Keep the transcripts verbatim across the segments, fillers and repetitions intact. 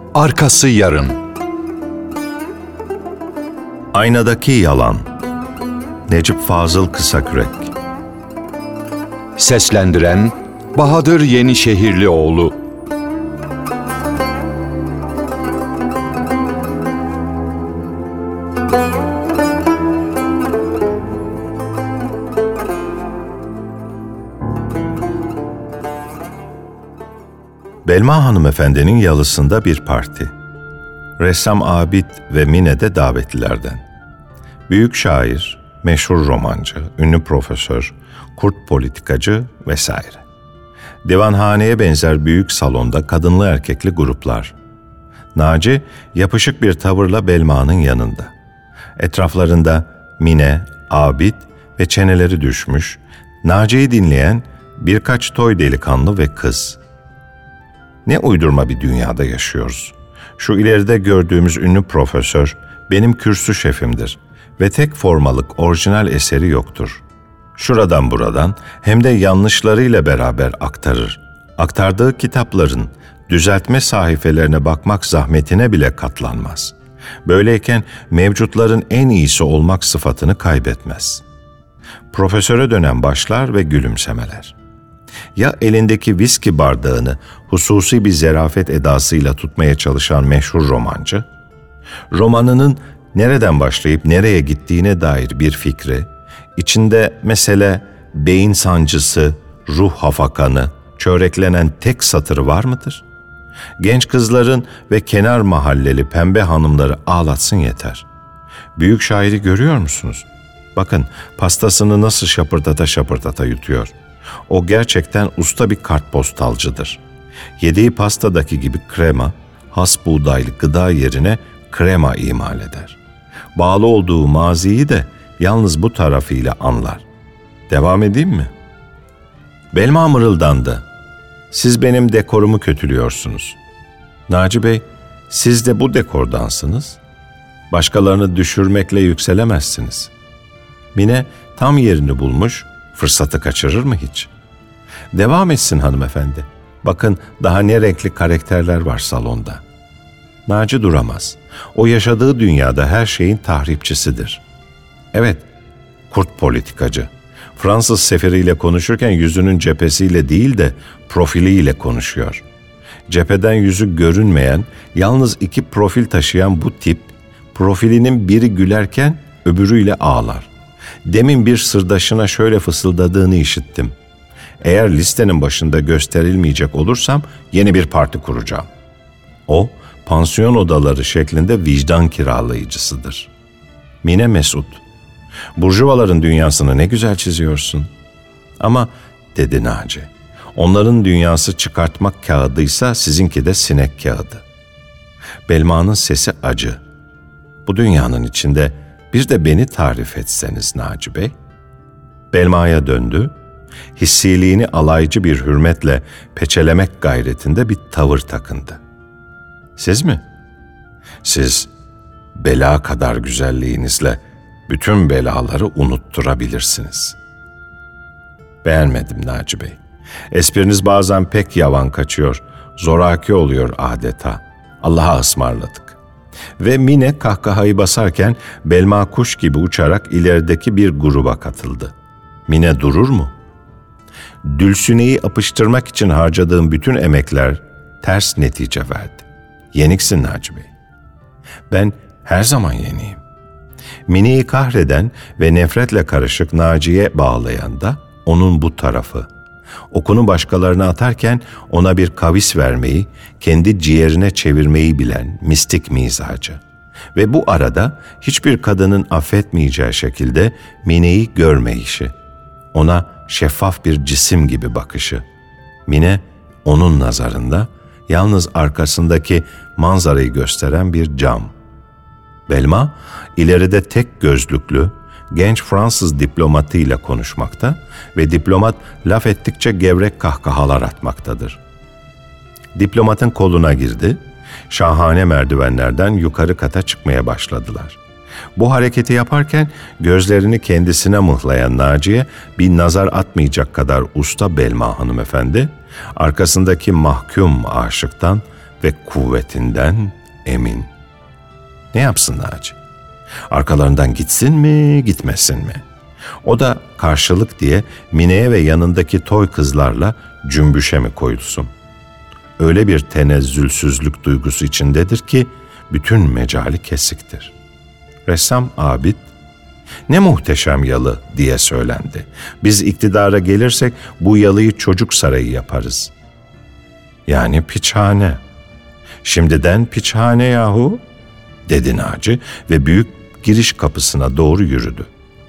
Arkası yarın. Aynadaki Yalan. Necip Fazıl Kısakürek. Seslendiren Bahadır Yenişehirlioğlu. Belma hanımefendinin yalısında bir parti. Ressam Abid ve Mine de davetlilerden. Büyük şair, meşhur romancı, ünlü profesör, kurt politikacı vesaire. Divanhaneye benzer büyük salonda kadınlı erkekli gruplar. Naci yapışık bir tavırla Belma'nın yanında. Etraflarında Mine, Abid ve çeneleri düşmüş, Naci'yi dinleyen birkaç toy delikanlı ve kız. Ne uydurma bir dünyada yaşıyoruz. Şu ileride gördüğümüz ünlü profesör benim kürsü şefimdir ve tek formalık orijinal eseri yoktur. Şuradan buradan hem de yanlışlarıyla beraber aktarır. Aktardığı kitapların düzeltme sahifelerine bakmak zahmetine bile katlanmaz. Böyleyken mevcutların en iyisi olmak sıfatını kaybetmez. Profesöre dönen başlar ve gülümsemeler. Ya elindeki viski bardağını hususi bir zerafet edasıyla tutmaya çalışan meşhur romancı, romanının nereden başlayıp nereye gittiğine dair bir fikri, içinde mesele beyin sancısı, ruh hafakanı, çöreklenen tek satırı var mıdır? Genç kızların ve kenar mahalleli pembe hanımları ağlatsın yeter. Büyük şairi görüyor musunuz? Bakın pastasını nasıl şapırdata şapırdata yutuyor. O gerçekten usta bir kartpostalcıdır. Yediği pastadaki gibi krema, has buğdaylı gıda yerine krema imal eder. Bağlı olduğu maziyi de yalnız bu tarafıyla anlar. Devam edeyim mi? Belma mırıldandı. Siz benim dekorumu kötülüyorsunuz. Naci Bey, siz de bu dekordansınız. Başkalarını düşürmekle yükselemezsiniz. Mine tam yerini bulmuş, fırsatı kaçırır mı hiç? Devam etsin hanımefendi. Bakın daha ne renkli karakterler var salonda. Naci duramaz. O yaşadığı dünyada her şeyin tahripçisidir. Evet, kurt politikacı. Fransız seferiyle konuşurken yüzünün cephesiyle değil de profiliyle konuşuyor. Cepheden yüzü görünmeyen, yalnız iki profil taşıyan bu tip, profilinin biri gülerken öbürüyle ağlar. Demin bir sırdaşına şöyle fısıldadığını işittim. Eğer listenin başında gösterilmeyecek olursam yeni bir parti kuracağım. O, pansiyon odaları şeklinde vicdan kiralayıcısıdır. Mine Mesut, burjuvaların dünyasını ne güzel çiziyorsun. Ama dedi Naci, onların dünyası çıkartmak kağıdıysa sizinki de sinek kağıdı. Belma'nın sesi acı. Bu dünyanın içinde bir de beni tarif etseniz Naci Bey. Belma'ya döndü, hissiliğini alaycı bir hürmetle peçelemek gayretinde bir tavır takındı. Siz mi? Siz bela kadar güzelliğinizle bütün belaları unutturabilirsiniz. Beğenmedim Naci Bey. Espriniz bazen pek yavan kaçıyor, zoraki oluyor adeta. Allah'a ısmarladık. Ve Mine kahkahayı basarken Belma kuş gibi uçarak ilerideki bir gruba katıldı. Mine durur mu? Dülsüneyi apıştırmak için harcadığım bütün emekler ters netice verdi. Yeniksin Naci Bey. Ben her zaman yeniyim. Mine'yi kahreden ve nefretle karışık Naci'ye bağlayan da onun bu tarafı. Okunu başkalarına atarken ona bir kavis vermeyi, kendi ciğerine çevirmeyi bilen mistik mizacı. Ve bu arada hiçbir kadının affetmeyeceği şekilde Mine'yi görmeyişi. Ona şeffaf bir cisim gibi bakışı. Mine onun nazarında yalnız arkasındaki manzarayı gösteren bir cam. Belma ileride tek gözlüklü, genç Fransız diplomatıyla konuşmakta ve diplomat laf ettikçe gevrek kahkahalar atmaktadır. Diplomatın koluna girdi, şahane merdivenlerden yukarı kata çıkmaya başladılar. Bu hareketi yaparken gözlerini kendisine mıhlayan Naciye bir nazar atmayacak kadar usta Belma hanımefendi, arkasındaki mahkum aşıktan ve kuvvetinden emin. Ne yapsın Naci? Arkalarından gitsin mi, gitmesin mi? O da karşılık diye Mine'ye ve yanındaki toy kızlarla cümbüşe mi koyulsun? Öyle bir tenezzülsüzlük duygusu içindedir ki bütün mecali kesiktir. Ressam Abid, "Ne muhteşem yalı" diye söylendi. "Biz iktidara gelirsek bu yalıyı çocuk sarayı yaparız." Yani piçhane. "Şimdiden piçhane yahu," dedi Naci ve büyük giriş kapısına doğru yürüdü.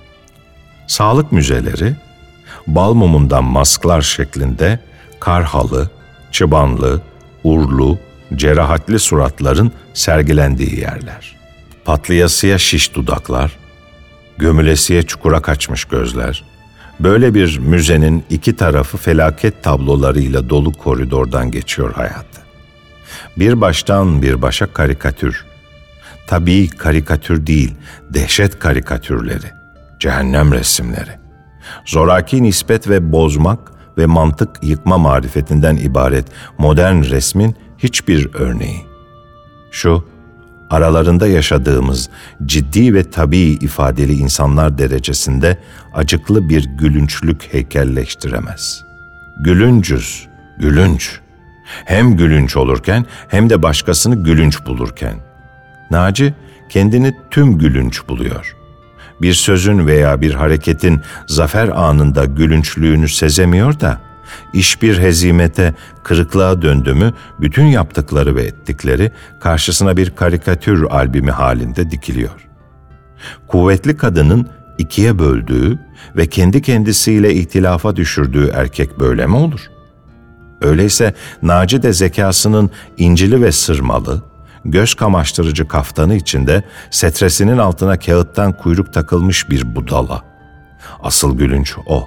Sağlık müzeleri, bal mumundan masklar şeklinde karhalı, çıbanlı, urlu, cerahatli suratların sergilendiği yerler. Patlayasıya şiş dudaklar, gömülesiye çukura kaçmış gözler, böyle bir müzenin iki tarafı felaket tablolarıyla dolu koridordan geçiyor hayatı. Bir baştan bir başa karikatür. Tabii karikatür değil, dehşet karikatürleri, cehennem resimleri. Zoraki nispet ve bozmak ve mantık yıkma marifetinden ibaret modern resmin hiçbir örneği. Şu, aralarında yaşadığımız ciddi ve tabii ifadeli insanlar derecesinde acıklı bir gülünçlük heykelleştiremez. Gülüncüz, gülünç. Hem gülünç olurken hem de başkasını gülünç bulurken. Naci kendini tüm gülünç buluyor. Bir sözün veya bir hareketin zafer anında gülünçlüğünü sezemiyor da, iş bir hezimete, kırıklığa döndü mü bütün yaptıkları ve ettikleri karşısına bir karikatür albümü halinde dikiliyor. Kuvvetli kadının ikiye böldüğü ve kendi kendisiyle ihtilafa düşürdüğü erkek böyle mi olur? Öyleyse Naci de zekasının incili ve sırmalı, göz kamaştırıcı kaftanı içinde setresinin altına kağıttan kuyruk takılmış bir budala. Asıl gülünç o.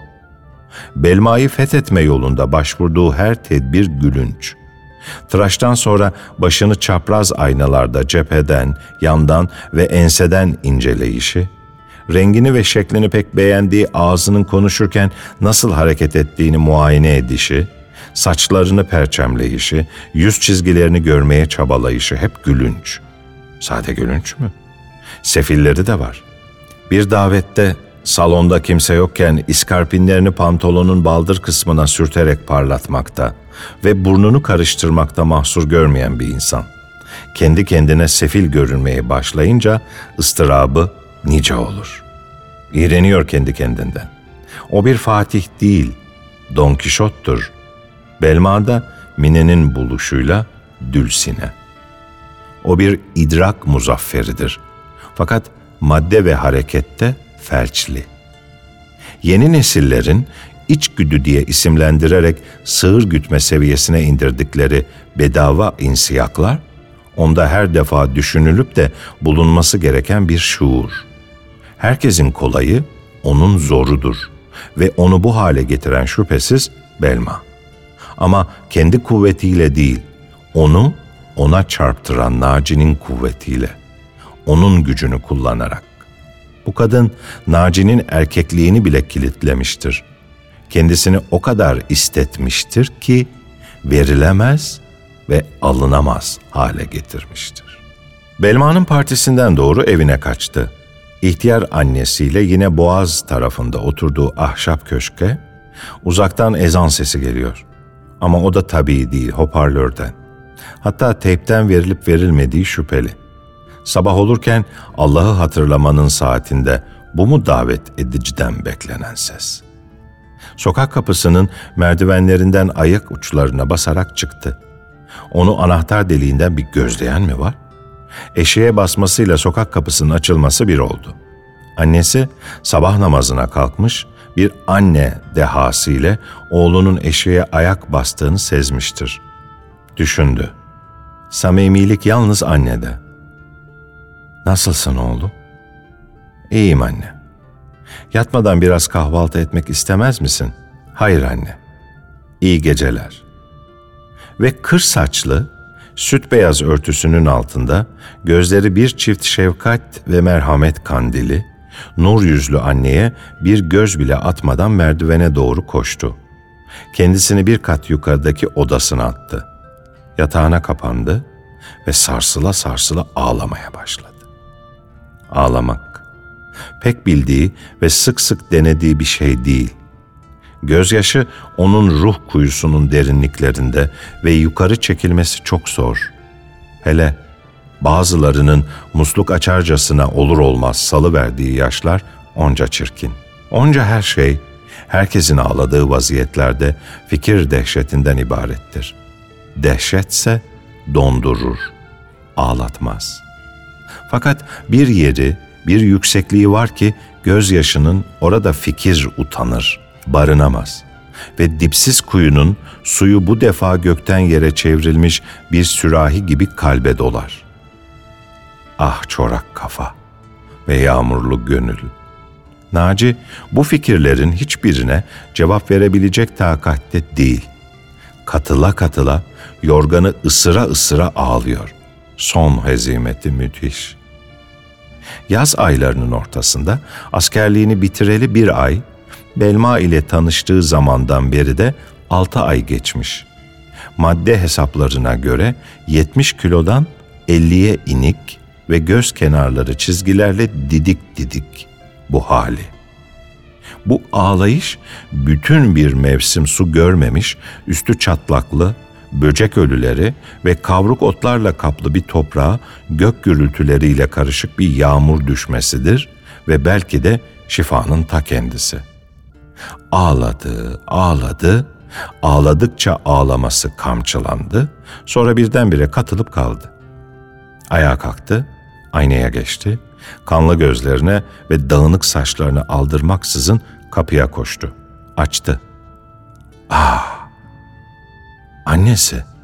Belma'yı fethetme yolunda başvurduğu her tedbir gülünç. Tıraştan sonra başını çapraz aynalarda cepheden, yandan ve enseden inceleyişi, rengini ve şeklini pek beğendiği ağzının konuşurken nasıl hareket ettiğini muayene edişi, saçlarını perçemleyişi, yüz çizgilerini görmeye çabalayışı hep gülünç. Sade gülünç mü? Sefilleri de var. Bir davette salonda kimse yokken iskarpinlerini pantolonun baldır kısmına sürterek parlatmakta ve burnunu karıştırmakta mahsur görmeyen bir insan. Kendi kendine sefil görünmeye başlayınca ıstırabı nice olur. İğreniyor kendi kendinden. O bir Fatih değil, Don Kişot'tur. Belma'da Mine'nin buluşuyla Dülsine. O bir idrak muzafferidir. Fakat madde ve harekette felçli. Yeni nesillerin içgüdü diye isimlendirerek sığır gütme seviyesine indirdikleri bedava insiyaklar, onda her defa düşünülüp de bulunması gereken bir şuur. Herkesin kolayı onun zorudur ve onu bu hale getiren şüphesiz Belma. Ama kendi kuvvetiyle değil, onu ona çarptıran Naci'nin kuvvetiyle, onun gücünü kullanarak. Bu kadın Naci'nin erkekliğini bile kilitlemiştir. Kendisini o kadar istetmiştir ki verilemez ve alınamaz hale getirmiştir. Belma'nın partisinden doğru evine kaçtı. İhtiyar annesiyle yine Boğaz tarafında oturduğu ahşap köşke, uzaktan ezan sesi geliyor. Ama o da tabii değil, hoparlörden. Hatta teypten verilip verilmediği şüpheli. Sabah olurken Allah'ı hatırlamanın saatinde bu mu davet ediciden beklenen ses? Sokak kapısının merdivenlerinden ayak uçlarına basarak çıktı. Onu anahtar deliğinden bir gözleyen mi var? Eşeğe basmasıyla sokak kapısının açılması bir oldu. Annesi sabah namazına kalkmış, bir anne dehasıyla oğlunun eşeğe ayak bastığını sezmiştir. Düşündü. Samimilik yalnız annede. "Nasılsın oğlum?" "İyiyim anne." "Yatmadan biraz kahvaltı etmek istemez misin?" "Hayır anne." "İyi geceler." Ve kır saçlı, süt beyaz örtüsünün altında gözleri bir çift şefkat ve merhamet kandili, nur yüzlü anneye bir göz bile atmadan merdivene doğru koştu. Kendisini bir kat yukarıdaki odasına attı. Yatağına kapandı ve sarsıla sarsıla ağlamaya başladı. Ağlamak, pek bildiği ve sık sık denediği bir şey değil. Gözyaşı onun ruh kuyusunun derinliklerinde ve yukarı çekilmesi çok zor. Hele bazılarının musluk açarcasına olur olmaz salıverdiği yaşlar onca çirkin. Onca her şey, herkesin ağladığı vaziyetlerde fikir dehşetinden ibarettir. Dehşetse dondurur, ağlatmaz. Fakat bir yeri, bir yüksekliği var ki gözyaşının orada fikir utanır, barınamaz. Ve dipsiz kuyunun suyu bu defa gökten yere çevrilmiş bir sürahi gibi kalbe dolar. Ah çorak kafa ve yağmurlu gönül! Naci bu fikirlerin hiçbirine cevap verebilecek takatte değil. Katıla katıla, yorganı ısıra ısıra ağlıyor. Son hezimeti müthiş. Yaz aylarının ortasında askerliğini bitireli bir ay, Belma ile tanıştığı zamandan beri de altı ay geçmiş. Madde hesaplarına göre yetmiş kilodan elliye inik ve göz kenarları çizgilerle didik didik bu hali. Bu ağlayış bütün bir mevsim su görmemiş, üstü çatlaklı, böcek ölüleri ve kavruk otlarla kaplı bir toprağa gök gürültüleriyle karışık bir yağmur düşmesidir ve belki de şifanın ta kendisi. Ağladı, ağladı, ağladıkça ağlaması kamçılandı, sonra birdenbire katılıp kaldı. Ayağa kalktı, aynaya geçti, kanlı gözlerine ve dağınık saçlarını aldırmaksızın kapıya koştu. Açtı. Ah! Annesi.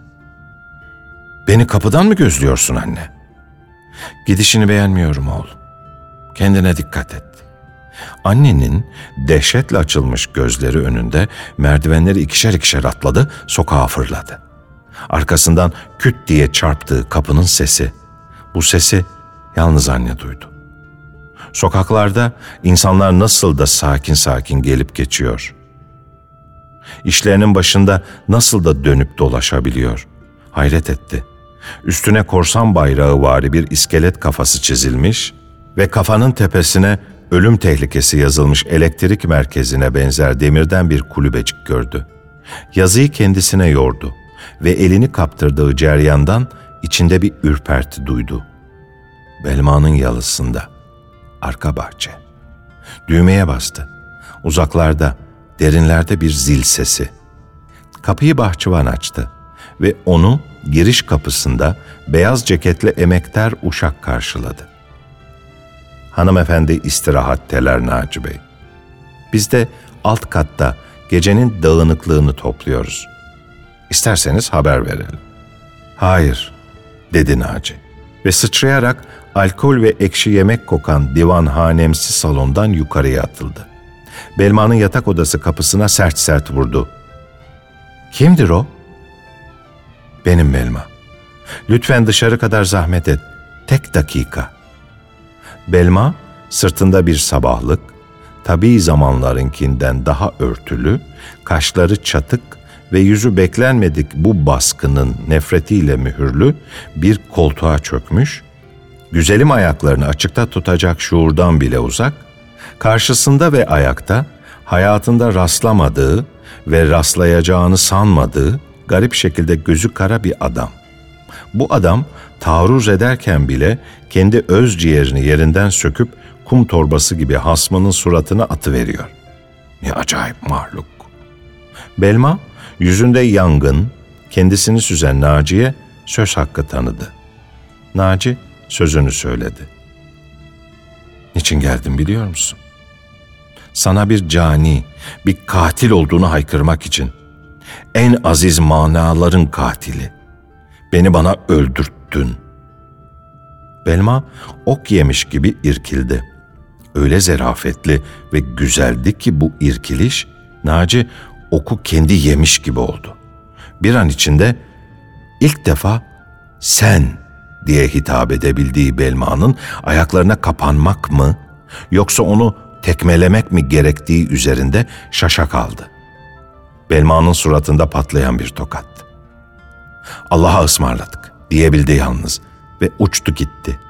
Beni kapıdan mı gözlüyorsun anne? Gidişini beğenmiyorum oğlum. Kendine dikkat et. Annenin dehşetle açılmış gözleri önünde merdivenleri ikişer ikişer atladı, sokağa fırladı. Arkasından küt diye çarptığı kapının sesi. Bu sesi yalnız anne duydu. Sokaklarda insanlar nasıl da sakin sakin gelip geçiyor. İşlerinin başında nasıl da dönüp dolaşabiliyor. Hayret etti. Üstüne korsan bayrağı vari bir iskelet kafası çizilmiş ve kafanın tepesine ölüm tehlikesi yazılmış elektrik merkezine benzer demirden bir kulübecik gördü. Yazıyı kendisine yordu ve elini kaptırdığı ceryandan içinde bir ürperti duydu. Belma'nın yalısında, arka bahçe. Düğmeye bastı. Uzaklarda, derinlerde bir zil sesi. Kapıyı bahçıvan açtı ve onu giriş kapısında beyaz ceketli emektar uşak karşıladı. Hanımefendi istirahatteler Naci Bey. Biz de alt katta gecenin dağınıklığını topluyoruz. İsterseniz haber verelim. Hayır, dedi Naci ve sıçrayarak alkol ve ekşi yemek kokan divanhanemsi salondan yukarıya atıldı. Belma'nın yatak odası kapısına sert sert vurdu. Kimdir o? Benim Belma. Lütfen dışarı kadar zahmet et. Tek dakika. Belma sırtında bir sabahlık, tabii zamanlarınkinden daha örtülü, kaşları çatık ve yüzü beklenmedik bu baskının nefretiyle mühürlü bir koltuğa çökmüş, güzelim ayaklarını açıkta tutacak şuurdan bile uzak, karşısında ve ayakta hayatında rastlamadığı ve rastlayacağını sanmadığı garip şekilde gözü kara bir adam. Bu adam taarruz ederken bile kendi öz ciğerini yerinden söküp kum torbası gibi hasmının suratına atıveriyor. Ne acayip mahluk. Belma yüzünde yangın, kendisini süzen Naci'ye söz hakkı tanıdı. Naci sözünü söyledi. Niçin geldim biliyor musun? Sana bir cani, bir katil olduğunu haykırmak için. En aziz manaların katili. Beni bana öldürttün. Belma ok yemiş gibi irkildi. Öyle zerafetli ve güzeldi ki bu irkiliş, Naci oku kendi yemiş gibi oldu. Bir an içinde ilk defa sen diye hitap edebildiği Belma'nın ayaklarına kapanmak mı, yoksa onu tekmelemek mi gerektiği üzerinde şaşa kaldı. Belma'nın suratında patlayan bir tokat. Allah'a ısmarladık diyebildi yalnız ve uçtu gitti.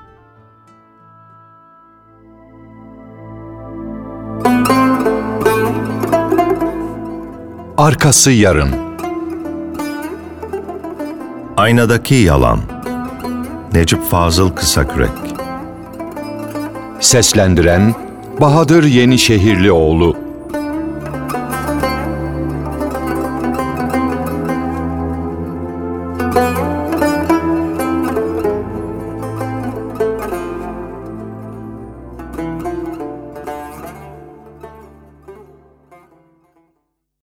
Arkası yarın. Aynadaki yalan. Necip Fazıl Kısakürek. Seslendiren Bahadır Yenişehirlioğlu.